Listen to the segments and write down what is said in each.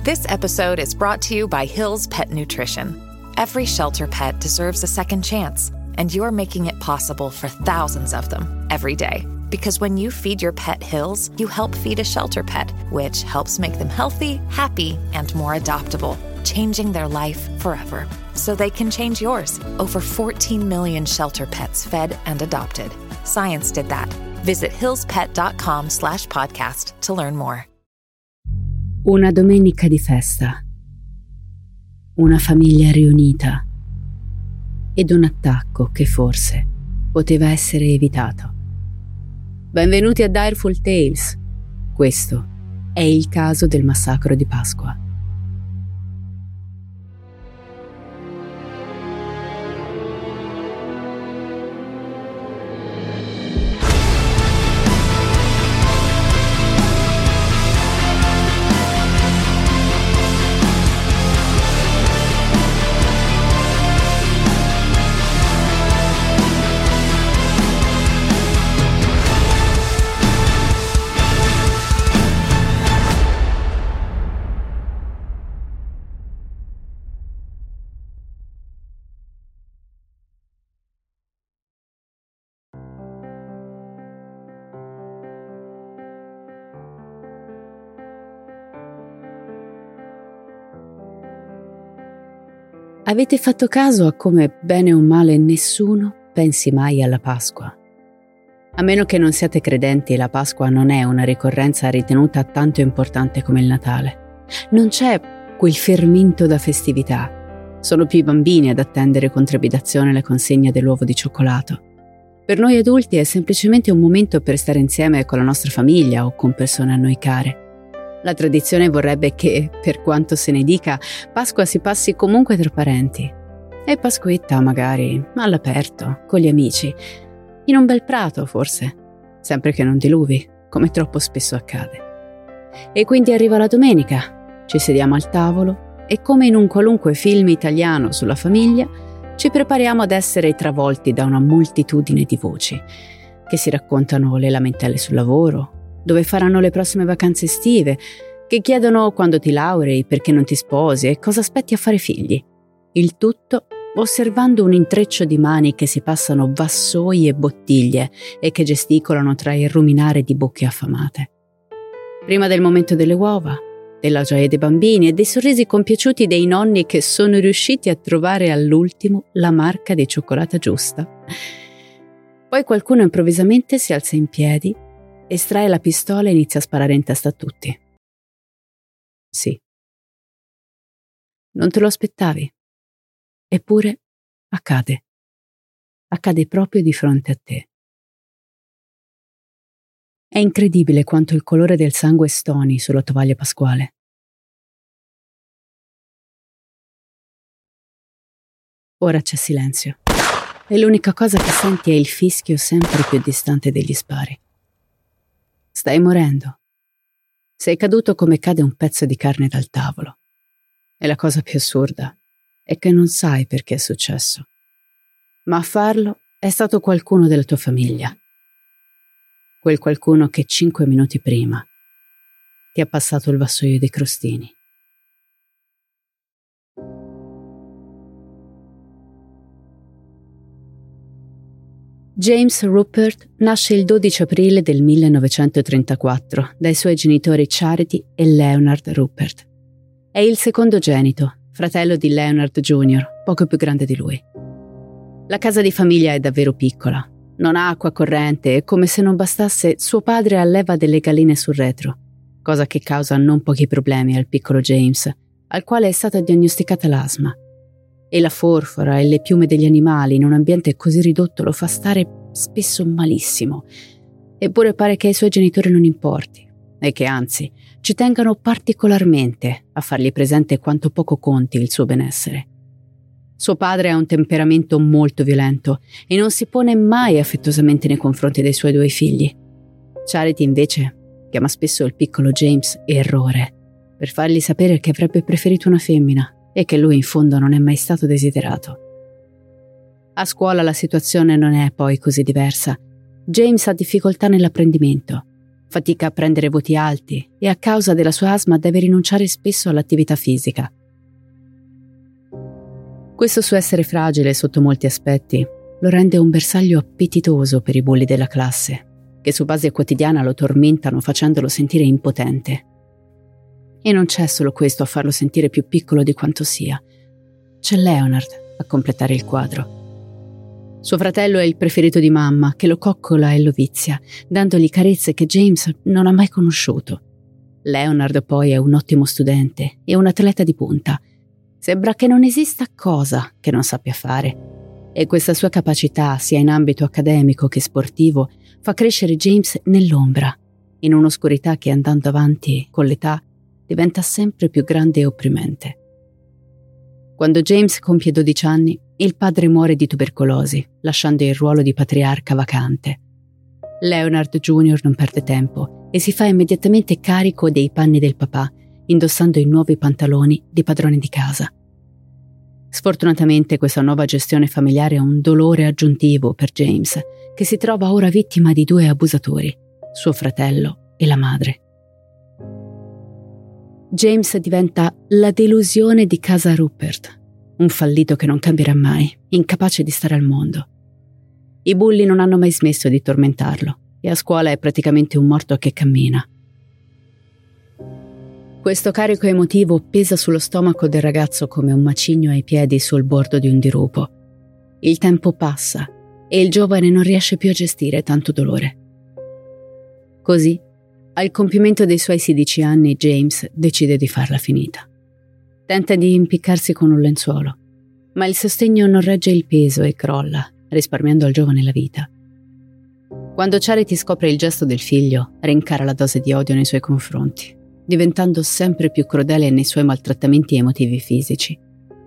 This episode is brought to you by Hill's Pet Nutrition. Every shelter pet deserves a second chance, and you're making it possible for thousands of them every day. Because when you feed your pet Hill's, you help feed a shelter pet, which helps make them healthy, happy, and more adoptable, changing their life forever. So they can change yours. Over 14 million shelter pets fed and adopted. Science did that. Visit hillspet.com/podcast to learn more. Una domenica di festa. Una famiglia riunita. Ed un attacco che forse poteva essere evitato. Benvenuti a Direful Tales. Questo è il caso del massacro di Pasqua. Avete fatto caso a come, bene o male, nessuno pensi mai alla Pasqua? A meno che non siate credenti, la Pasqua non è una ricorrenza ritenuta tanto importante come il Natale. Non c'è quel fermento da festività. Sono più i bambini ad attendere con trepidazione la consegna dell'uovo di cioccolato. Per noi adulti è semplicemente un momento per stare insieme con la nostra famiglia o con persone a noi care. La tradizione vorrebbe che, per quanto se ne dica, Pasqua si passi comunque tra parenti. E Pasquetta magari all'aperto, con gli amici, in un bel prato forse, sempre che non diluvi, come troppo spesso accade. E quindi arriva la domenica, ci sediamo al tavolo e come in un qualunque film italiano sulla famiglia, ci prepariamo ad essere travolti da una moltitudine di voci, che si raccontano le lamentele sul lavoro, dove faranno le prossime vacanze estive, che chiedono quando ti laurei, perché non ti sposi e cosa aspetti a fare figli. Il tutto osservando un intreccio di mani che si passano vassoi e bottiglie e che gesticolano tra il ruminare di bocche affamate. Prima del momento delle uova, della gioia dei bambini e dei sorrisi compiaciuti dei nonni che sono riusciti a trovare all'ultimo la marca di cioccolata giusta. Poi qualcuno improvvisamente si alza in piedi, estrae la pistola e inizia a sparare in testa a tutti. Sì. Non te lo aspettavi. Eppure accade. Accade proprio di fronte a te. È incredibile quanto il colore del sangue stoni sulla tovaglia pasquale. Ora c'è silenzio. E l'unica cosa che senti è il fischio sempre più distante degli spari. Stai morendo. Sei caduto come cade un pezzo di carne dal tavolo. E la cosa più assurda è che non sai perché è successo. Ma a farlo è stato qualcuno della tua famiglia. Quel qualcuno che 5 minuti prima ti ha passato il vassoio dei crostini. James Rupert nasce il 12 aprile del 1934 dai suoi genitori Charity e Leonard Rupert. È il secondogenito, fratello di Leonard Jr., poco più grande di lui. La casa di famiglia è davvero piccola, non ha acqua corrente e, come se non bastasse, suo padre alleva delle galline sul retro, cosa che causa non pochi problemi al piccolo James, al quale è stata diagnosticata l'asma. E la forfora e le piume degli animali in un ambiente così ridotto lo fa stare spesso malissimo. Eppure pare che ai suoi genitori non importi e che anzi ci tengano particolarmente a fargli presente quanto poco conti il suo benessere. Suo padre ha un temperamento molto violento e non si pone mai affettuosamente nei confronti dei suoi 2 figli. Charity invece chiama spesso il piccolo James Errore per fargli sapere che avrebbe preferito una femmina e che lui in fondo non è mai stato desiderato. A scuola la situazione non è poi così diversa. James ha difficoltà nell'apprendimento fatica a prendere voti alti e a causa della sua asma deve rinunciare spesso all'attività fisica. Questo suo essere fragile sotto molti aspetti lo rende un bersaglio appetitoso per i bulli della classe, che su base quotidiana lo tormentano facendolo sentire impotente. E non c'è solo questo a farlo sentire più piccolo di quanto sia. C'è Leonard a completare il quadro. Suo fratello è il preferito di mamma, che lo coccola e lo vizia, dandogli carezze che James non ha mai conosciuto. Leonard poi è un ottimo studente e un atleta di punta. Sembra che non esista cosa che non sappia fare. E questa sua capacità, sia in ambito accademico che sportivo, fa crescere James nell'ombra, in un'oscurità che andando avanti con l'età diventa sempre più grande e opprimente. Quando James compie 12 anni, il padre muore di tubercolosi, lasciando il ruolo di patriarca vacante. Leonard Jr. non perde tempo e si fa immediatamente carico dei panni del papà, indossando i nuovi pantaloni di padrone di casa. Sfortunatamente questa nuova gestione familiare è un dolore aggiuntivo per James, che si trova ora vittima di 2 abusatori, suo fratello e la madre. James diventa la delusione di casa Rupert, un fallito che non cambierà mai, incapace di stare al mondo. I bulli non hanno mai smesso di tormentarlo e a scuola è praticamente un morto che cammina. Questo carico emotivo pesa sullo stomaco del ragazzo come un macigno ai piedi sul bordo di un dirupo. Il tempo passa e il giovane non riesce più a gestire tanto dolore. Così, al compimento dei suoi 16 anni, James decide di farla finita. Tenta di impiccarsi con un lenzuolo, ma il sostegno non regge il peso e crolla, risparmiando al giovane la vita. Quando Charity scopre il gesto del figlio, rincara la dose di odio nei suoi confronti, diventando sempre più crudele nei suoi maltrattamenti emotivi e fisici.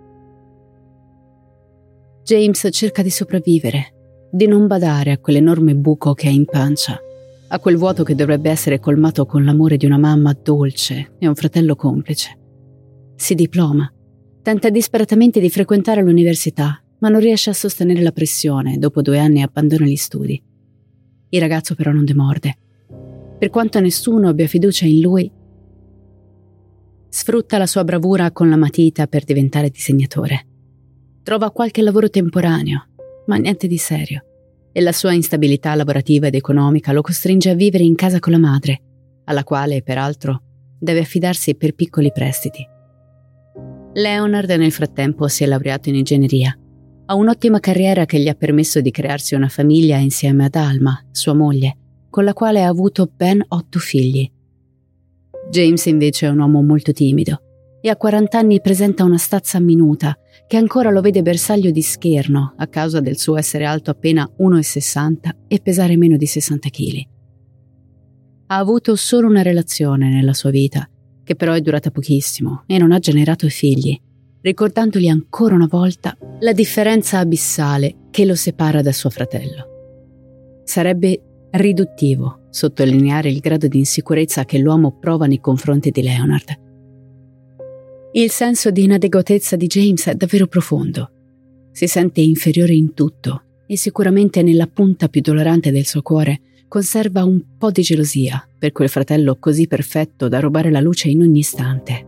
James cerca di sopravvivere, di non badare a quell'enorme buco che ha in pancia, a quel vuoto che dovrebbe essere colmato con l'amore di una mamma dolce e un fratello complice. Si diploma, tenta disperatamente di frequentare l'università, ma non riesce a sostenere la pressione. Dopo 2 anni abbandona gli studi. Il ragazzo però non demorde. Per quanto nessuno abbia fiducia in lui, sfrutta la sua bravura con la matita per diventare disegnatore. Trova qualche lavoro temporaneo, ma niente di serio, e la sua instabilità lavorativa ed economica lo costringe a vivere in casa con la madre, alla quale, peraltro, deve affidarsi per piccoli prestiti. Leonard nel frattempo si è laureato in ingegneria. Ha un'ottima carriera che gli ha permesso di crearsi una famiglia insieme ad Alma, sua moglie, con la quale ha avuto ben 8 figli. James invece è un uomo molto timido e a 40 anni presenta una stazza minuta che ancora lo vede bersaglio di scherno a causa del suo essere alto appena 1,60 e pesare meno di 60 kg. Ha avuto solo una relazione nella sua vita, che però è durata pochissimo e non ha generato figli, ricordandogli ancora una volta la differenza abissale che lo separa da suo fratello. Sarebbe riduttivo sottolineare il grado di insicurezza che l'uomo prova nei confronti di Leonard. Il senso di inadeguatezza di James è davvero profondo. Si sente inferiore in tutto e sicuramente nella punta più dolorante del suo cuore conserva un po' di gelosia per quel fratello così perfetto da rubare la luce in ogni istante.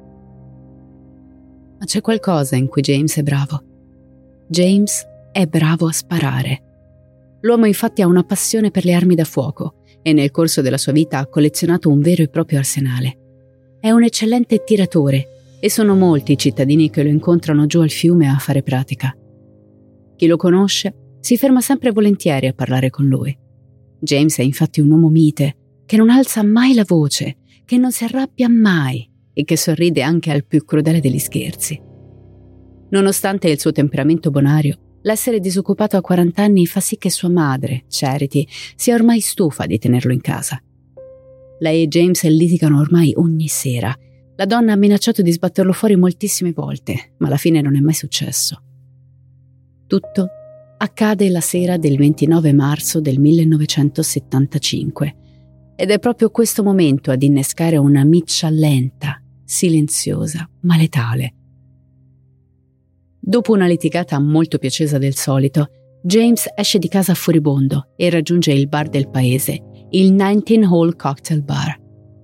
Ma c'è qualcosa in cui James è bravo. James è bravo a sparare. L'uomo infatti ha una passione per le armi da fuoco e nel corso della sua vita ha collezionato un vero e proprio arsenale. È un eccellente tiratore e sono molti i cittadini che lo incontrano giù al fiume a fare pratica. Chi lo conosce si ferma sempre volentieri a parlare con lui. James è infatti un uomo mite, che non alza mai la voce, che non si arrabbia mai e che sorride anche al più crudele degli scherzi. Nonostante il suo temperamento bonario, l'essere disoccupato a 40 anni fa sì che sua madre, Charity, sia ormai stufa di tenerlo in casa. Lei e James litigano ormai ogni sera. La donna ha minacciato di sbatterlo fuori moltissime volte, ma alla fine non è mai successo. Tutto accade la sera del 29 marzo del 1975 ed è proprio questo momento ad innescare una miccia lenta, silenziosa, ma letale. Dopo una litigata molto più accesa del solito, James esce di casa furibondo e raggiunge il bar del paese il 19 Hole Cocktail Bar.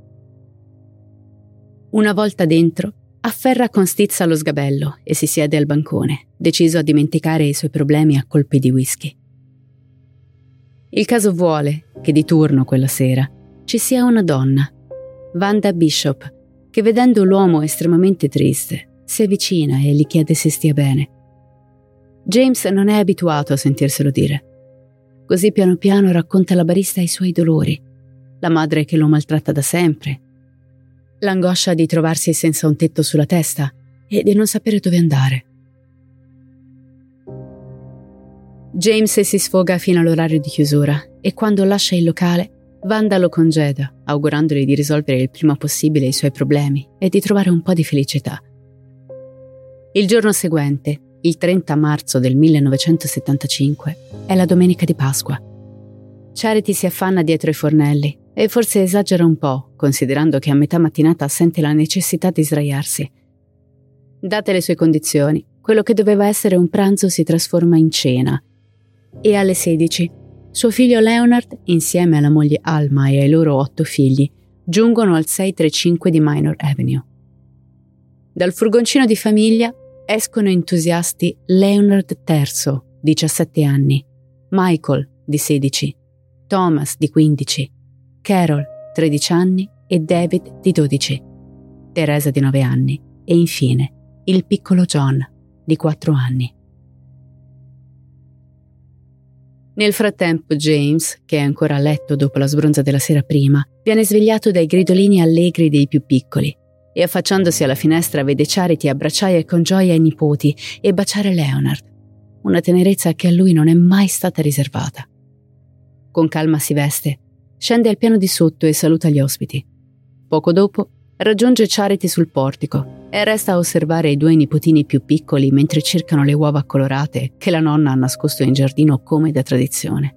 Una volta dentro, afferra con stizza lo sgabello e si siede al bancone, deciso a dimenticare i suoi problemi a colpi di whisky. Il caso vuole che di turno quella sera ci sia una donna, Wanda Bishop, che vedendo l'uomo estremamente triste si avvicina e gli chiede se stia bene. James non è abituato a sentirselo dire. Così piano piano racconta alla barista i suoi dolori, la madre che lo maltratta da sempre, l'angoscia di trovarsi senza un tetto sulla testa e di non sapere dove andare. James si sfoga fino all'orario di chiusura e quando lascia il locale, Wanda lo congeda, augurandogli di risolvere il prima possibile i suoi problemi e di trovare un po' di felicità. Il giorno seguente, il 30 marzo del 1975, è la domenica di Pasqua. Charity si affanna dietro i fornelli e forse esagera un po', considerando che a metà mattinata sente la necessità di sdraiarsi. Date le sue condizioni, quello che doveva essere un pranzo si trasforma in cena. E alle 16, suo figlio Leonard, insieme alla moglie Alma e ai loro 8 figli, giungono al 635 di Minor Avenue. Dal furgoncino di famiglia escono entusiasti Leonard III, 17 anni, Michael, di 16, Thomas, di 15, Carol, 13 anni e David, di 12, Teresa, di 9 anni e infine il piccolo John, di 4 anni. Nel frattempo James, che è ancora a letto dopo la sbronza della sera prima, viene svegliato dai gridolini allegri dei più piccoli e affacciandosi alla finestra vede Charity abbracciare con gioia i nipoti e baciare Leonard, una tenerezza che a lui non è mai stata riservata. Con calma si veste, scende al piano di sotto e saluta gli ospiti. Poco dopo raggiunge Charity sul portico e resta a osservare i 2 nipotini più piccoli mentre cercano le uova colorate che la nonna ha nascosto in giardino come da tradizione.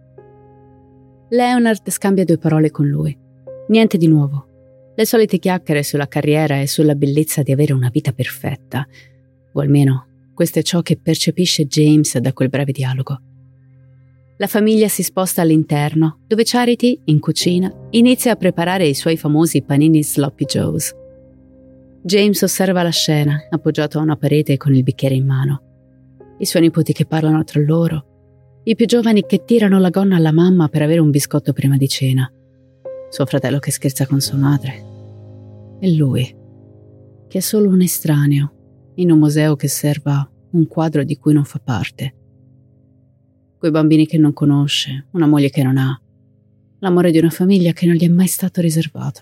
Leonard scambia 2 parole con lui. Niente di nuovo. Le solite chiacchiere sulla carriera e sulla bellezza di avere una vita perfetta. O almeno, questo è ciò che percepisce James da quel breve dialogo. La famiglia si sposta all'interno, dove Charity, in cucina, inizia a preparare i suoi famosi panini Sloppy Joes. James osserva la scena, appoggiato a una parete con il bicchiere in mano. I suoi nipoti che parlano tra loro, i più giovani che tirano la gonna alla mamma per avere un biscotto prima di cena, suo fratello che scherza con sua madre, e lui, che è solo un estraneo in un museo che osserva un quadro di cui non fa parte. Quei bambini che non conosce, una moglie che non ha, l'amore di una famiglia che non gli è mai stato riservato.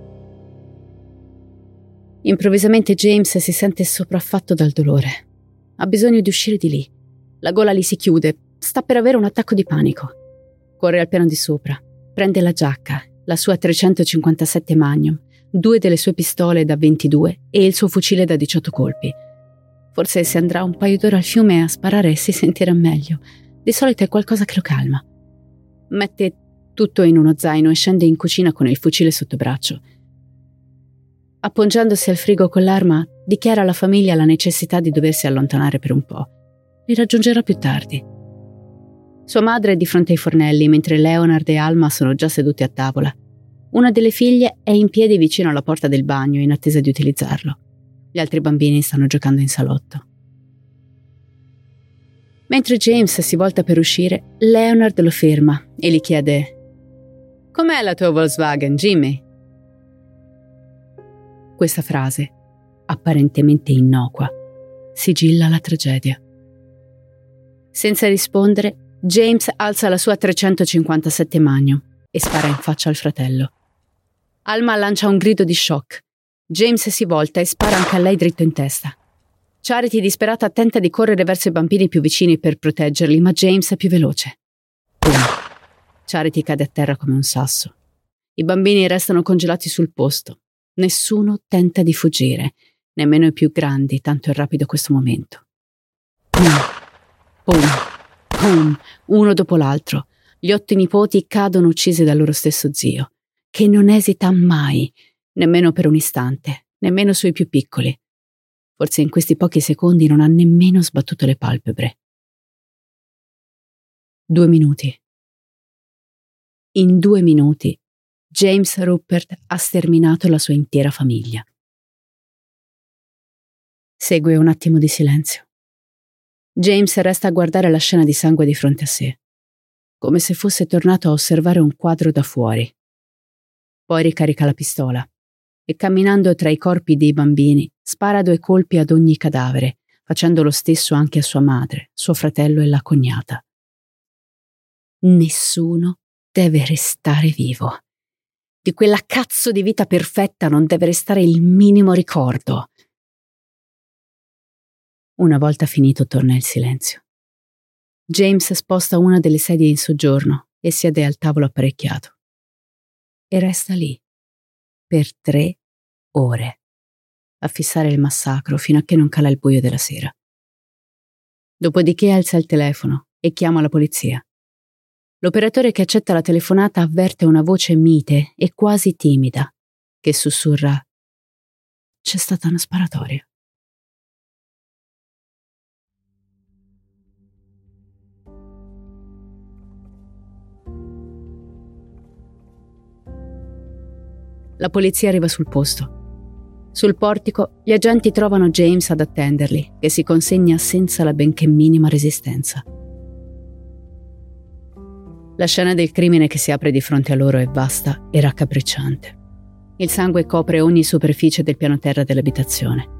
Improvvisamente James si sente sopraffatto dal dolore. Ha bisogno di uscire di lì. La gola gli si chiude, sta per avere un attacco di panico. Corre al piano di sopra, prende la giacca, la sua 357 Magnum, 2 delle sue pistole da 22 e il suo fucile da 18 colpi. Forse se andrà un paio d'ore al fiume a sparare si sentirà meglio. Di solito è qualcosa che lo calma. Mette tutto in uno zaino e scende in cucina con il fucile sotto braccio. Appoggiandosi al frigo con l'arma, dichiara alla famiglia la necessità di doversi allontanare per un po'. Li raggiungerà più tardi. Sua madre è di fronte ai fornelli, mentre Leonard e Alma sono già seduti a tavola. Una delle figlie è in piedi vicino alla porta del bagno in attesa di utilizzarlo. Gli altri bambini stanno giocando in salotto. Mentre James si volta per uscire, Leonard lo ferma e gli chiede: «Com'è la tua Volkswagen, Jimmy?» Questa frase, apparentemente innocua, sigilla la tragedia. Senza rispondere, James alza la sua 357 Magnum e spara in faccia al fratello. Alma lancia un grido di shock. James si volta e spara anche a lei dritto in testa. Charity, disperata, tenta di correre verso i bambini più vicini per proteggerli, ma James è più veloce. Boom. Charity cade a terra come un sasso. I bambini restano congelati sul posto. Nessuno tenta di fuggire, nemmeno i più grandi, tanto è rapido questo momento. Boom, boom, boom, uno dopo l'altro. Gli 8 nipoti cadono uccisi dal loro stesso zio, che non esita mai, nemmeno per un istante, nemmeno sui più piccoli. Forse in questi pochi secondi non ha nemmeno sbattuto le palpebre. 2 minuti. In 2 minuti, James Rupert ha sterminato la sua intera famiglia. Segue un attimo di silenzio. James resta a guardare la scena di sangue di fronte a sé, come se fosse tornato a osservare un quadro da fuori. Poi ricarica la pistola e, camminando tra i corpi dei bambini, spara 2 colpi ad ogni cadavere, facendo lo stesso anche a sua madre, suo fratello e la cognata. Nessuno deve restare vivo. Di quella cazzo di vita perfetta non deve restare il minimo ricordo. Una volta finito torna il silenzio. James sposta una delle sedie in soggiorno e siede al tavolo apparecchiato. E resta lì, per 3 ore, a fissare il massacro fino a che non cala il buio della sera. Dopodiché alza il telefono e chiama la polizia. L'operatore che accetta la telefonata avverte una voce mite e quasi timida, che sussurra: «C'è stata una sparatoria». La polizia arriva sul posto. Sul portico gli agenti trovano James ad attenderli, che si consegna senza la benché minima resistenza. La scena del crimine che si apre di fronte a loro è vasta e raccapricciante. Il sangue copre ogni superficie del piano terra dell'abitazione.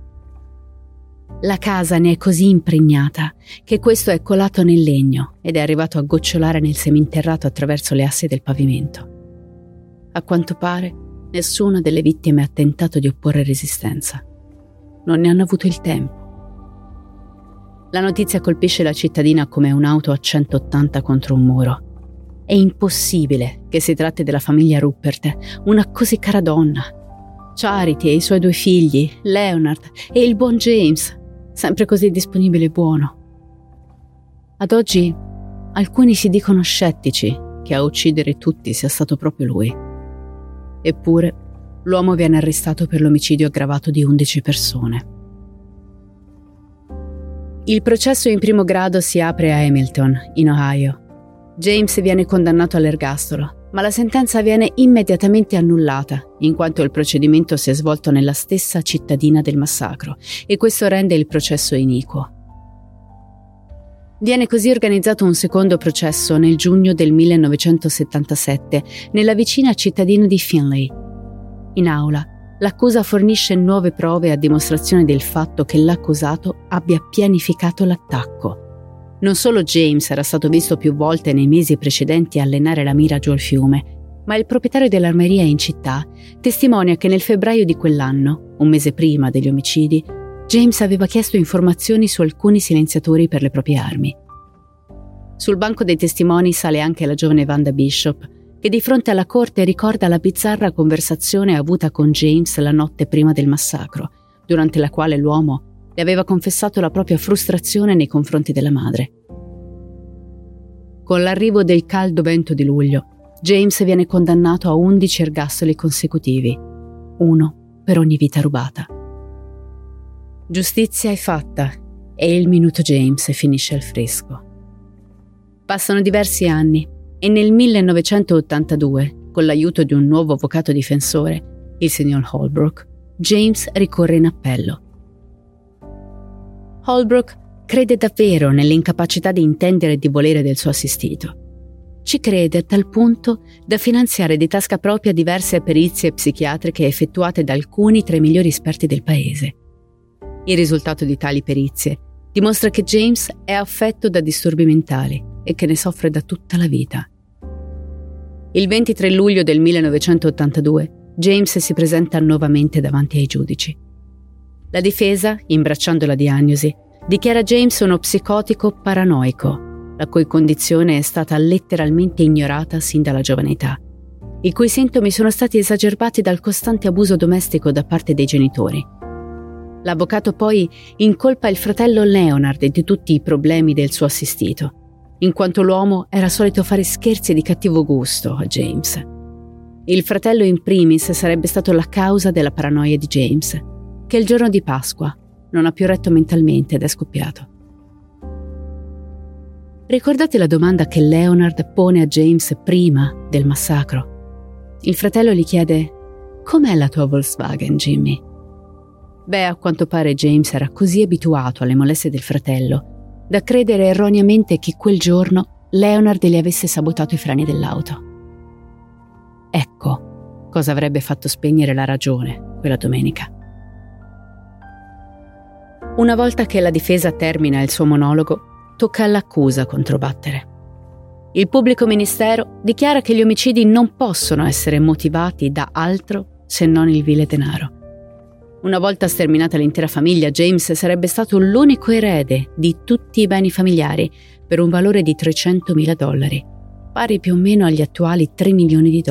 La casa ne è così impregnata che questo è colato nel legno ed è arrivato a gocciolare nel seminterrato attraverso le assi del pavimento. A quanto pare, nessuna delle vittime ha tentato di opporre resistenza. Non ne hanno avuto il tempo. La notizia colpisce la cittadina come un'auto a 180 contro un muro. È impossibile che si tratti della famiglia Rupert, una così cara donna. Charity e i suoi 2 figli, Leonard e il buon James, sempre così disponibile e buono. Ad oggi alcuni si dicono scettici che a uccidere tutti sia stato proprio lui. Eppure, l'uomo viene arrestato per l'omicidio aggravato di 11 persone. Il processo in primo grado si apre a Hamilton, in Ohio. James viene condannato all'ergastolo, ma la sentenza viene immediatamente annullata, in quanto il procedimento si è svolto nella stessa cittadina del massacro, e questo rende il processo iniquo. Viene così organizzato un secondo processo nel giugno del 1977 nella vicina cittadina di Finley. In aula, l'accusa fornisce nuove prove a dimostrazione del fatto che l'accusato abbia pianificato l'attacco. Non solo James era stato visto più volte nei mesi precedenti allenare la mira giù al fiume, ma il proprietario dell'armeria in città testimonia che nel febbraio di quell'anno, un mese prima degli omicidi, James aveva chiesto informazioni su alcuni silenziatori per le proprie armi. Sul banco dei testimoni sale anche la giovane Wanda Bishop, che di fronte alla corte ricorda la bizzarra conversazione avuta con James la notte prima del massacro, durante la quale l'uomo le aveva confessato la propria frustrazione nei confronti della madre. Con l'arrivo del caldo vento di luglio, James viene condannato a 11 ergastoli consecutivi, 1 per ogni vita rubata. Giustizia è fatta e il minuto James finisce al fresco. Passano diversi anni e nel 1982, con l'aiuto di un nuovo avvocato difensore, il signor Holbrook, James ricorre in appello. Holbrook crede davvero nell'incapacità di intendere e di volere del suo assistito. Ci crede a tal punto da finanziare di tasca propria diverse perizie psichiatriche effettuate da alcuni tra i migliori esperti del paese. Il risultato di tali perizie dimostra che James è affetto da disturbi mentali e che ne soffre da tutta la vita. Il 23 luglio del 1982 James si presenta nuovamente davanti ai giudici. La difesa, imbracciando la diagnosi, dichiara James uno psicotico paranoico, la cui condizione è stata letteralmente ignorata sin dalla giovane età, i cui sintomi sono stati esacerbati dal costante abuso domestico da parte dei genitori. L'avvocato poi incolpa il fratello Leonard di tutti i problemi del suo assistito, in quanto l'uomo era solito fare scherzi di cattivo gusto a James. Il fratello in primis sarebbe stato la causa della paranoia di James, che il giorno di Pasqua non ha più retto mentalmente ed è scoppiato. Ricordate la domanda che Leonard pone a James prima del massacro? Il fratello gli chiede: «Com'è la tua Volkswagen, Jimmy?» Beh, a quanto pare James era così abituato alle molestie del fratello da credere erroneamente che quel giorno Leonard gli avesse sabotato i freni dell'auto. Ecco cosa avrebbe fatto spegnere la ragione quella domenica. Una volta che la difesa termina il suo monologo, tocca all'accusa controbattere. Il pubblico ministero dichiara che gli omicidi non possono essere motivati da altro se non il vile denaro. Una volta sterminata l'intera famiglia, James sarebbe stato l'unico erede di tutti i beni familiari per un valore di $300.000, pari più o meno agli attuali $3 milioni.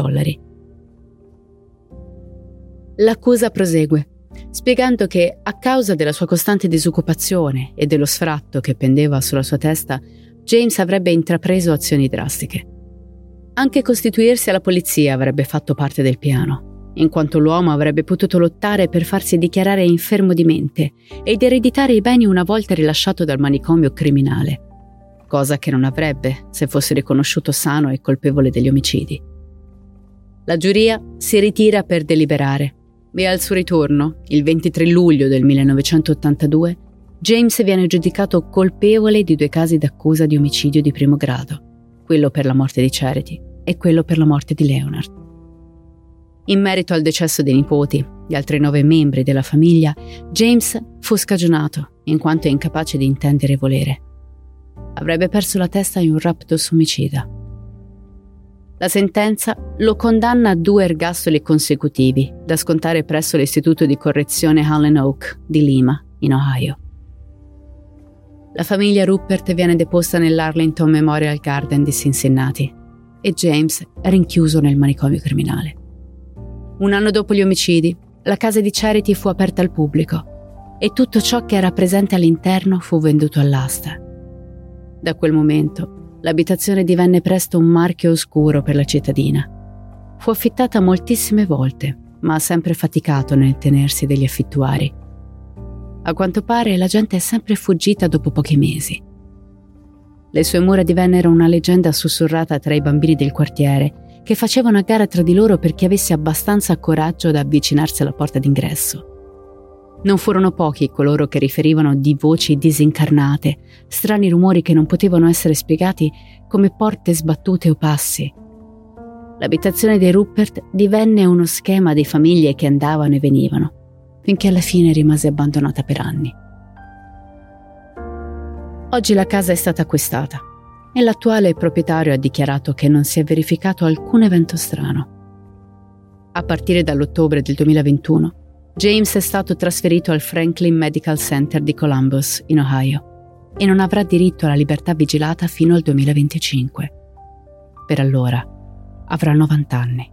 L'accusa prosegue, spiegando che a causa della sua costante disoccupazione e dello sfratto che pendeva sulla sua testa, James avrebbe intrapreso azioni drastiche. Anche costituirsi alla polizia avrebbe fatto parte del piano, in quanto l'uomo avrebbe potuto lottare per farsi dichiarare infermo di mente ed ereditare i beni una volta rilasciato dal manicomio criminale, cosa che non avrebbe se fosse riconosciuto sano e colpevole degli omicidi. La giuria si ritira per deliberare e al suo ritorno, il 23 luglio del 1982, James viene giudicato colpevole di 2 casi d'accusa di omicidio di primo grado, quello per la morte di Charity e quello per la morte di Leonard. In merito al decesso dei nipoti e altri 9 membri della famiglia, James fu scagionato in quanto è incapace di intendere e volere. Avrebbe perso la testa in un raptus omicida. La sentenza lo condanna a 2 ergastoli consecutivi da scontare presso l'istituto di correzione Allen Oak di Lima, in Ohio. La famiglia Ruppert viene deposta nell'Arlington Memorial Garden di Cincinnati e James è rinchiuso nel manicomio criminale. 1 anno dopo gli omicidi, la casa di Charity fu aperta al pubblico e tutto ciò che era presente all'interno fu venduto all'asta. Da quel momento, l'abitazione divenne presto un marchio oscuro per la cittadina. Fu affittata moltissime volte, ma ha sempre faticato nel tenersi degli affittuari. A quanto pare la gente è sempre fuggita dopo pochi mesi. Le sue mura divennero una leggenda sussurrata tra i bambini del quartiere, che facevano a gara tra di loro per chi avesse abbastanza coraggio da avvicinarsi alla porta d'ingresso. Non furono pochi coloro che riferivano di voci disincarnate, strani rumori che non potevano essere spiegati come porte sbattute o passi. L'abitazione dei Ruppert divenne uno schema di famiglie che andavano e venivano, finché alla fine rimase abbandonata per anni. Oggi la casa è stata acquistata e l'attuale proprietario ha dichiarato che non si è verificato alcun evento strano. A partire dall'ottobre del 2021, James è stato trasferito al Franklin Medical Center di Columbus, in Ohio, e non avrà diritto alla libertà vigilata fino al 2025. Per allora avrà 90 anni.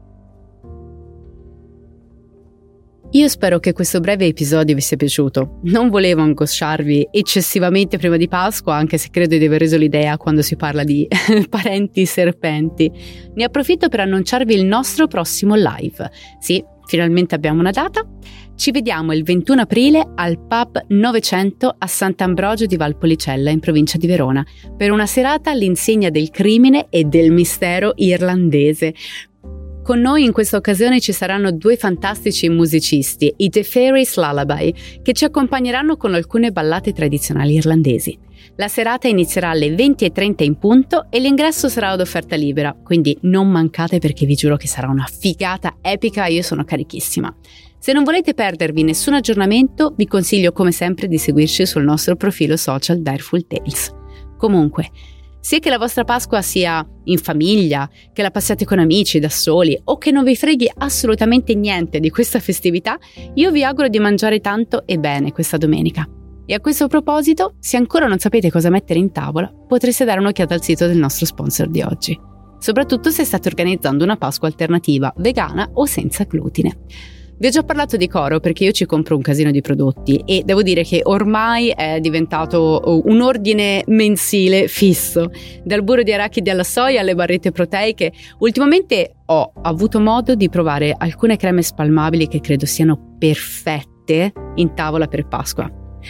Io spero che questo breve episodio vi sia piaciuto. Non volevo angosciarvi eccessivamente prima di Pasqua, anche se credo di aver reso l'idea quando si parla di parenti serpenti. Ne approfitto per annunciarvi il nostro prossimo live. Sì, finalmente abbiamo una data. Ci vediamo il 21 aprile al Pub 900 a Sant'Ambrogio di Valpolicella, in provincia di Verona, per una serata all'insegna del crimine e del mistero irlandese. Con noi in questa occasione ci saranno 2 fantastici musicisti, i The Fairies Lullaby, che ci accompagneranno con alcune ballate tradizionali irlandesi. La serata inizierà alle 20:30 in punto e l'ingresso sarà ad offerta libera, quindi non mancate perché vi giuro che sarà una figata epica, io sono carichissima. Se non volete perdervi nessun aggiornamento, vi consiglio come sempre di seguirci sul nostro profilo social Direful Tales. Comunque, sia che la vostra Pasqua sia in famiglia, che la passiate con amici, da soli o che non vi freghi assolutamente niente di questa festività, io vi auguro di mangiare tanto e bene questa domenica. E a questo proposito, se ancora non sapete cosa mettere in tavola, potreste dare un'occhiata al sito del nostro sponsor di oggi, soprattutto se state organizzando una Pasqua alternativa, vegana o senza glutine. Vi ho già parlato di Coro perché io ci compro un casino di prodotti e devo dire che ormai è diventato un ordine mensile fisso. Dal burro di arachidi alla soia alle barrette proteiche, ultimamente ho avuto modo di provare alcune creme spalmabili che credo siano perfette in tavola per Pasqua.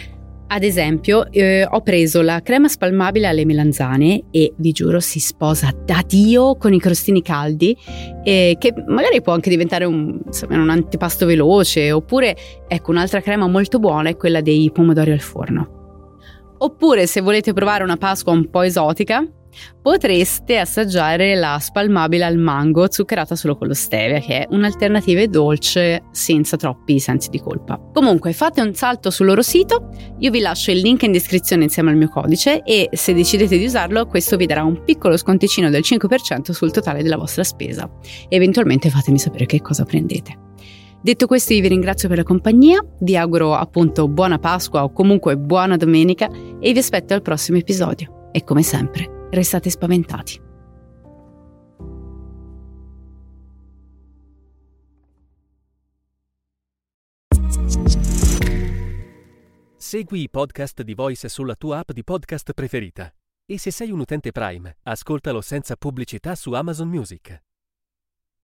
Ad esempio, ho preso la crema spalmabile alle melanzane e vi giuro si sposa da Dio con i crostini caldi, che magari può anche diventare un antipasto veloce. Oppure, ecco, un'altra crema molto buona è quella dei pomodori al forno. Oppure, se volete provare una Pasqua un po' esotica, potreste assaggiare la spalmabile al mango zuccherata solo con lo stevia, che è un'alternativa dolce senza troppi sensi di colpa. Comunque fate un salto sul loro sito, io vi lascio il link in descrizione insieme al mio codice e se decidete di usarlo questo vi darà un piccolo sconticino del 5% sul totale della vostra spesa. Eventualmente fatemi sapere che cosa prendete. Detto questo, io vi ringrazio per la compagnia, vi auguro appunto buona Pasqua o comunque buona domenica e vi aspetto al prossimo episodio. E come sempre, restate spaventati. Segui i podcast di Voice sulla tua app di podcast preferita. E se sei un utente Prime, ascoltalo senza pubblicità su Amazon Music.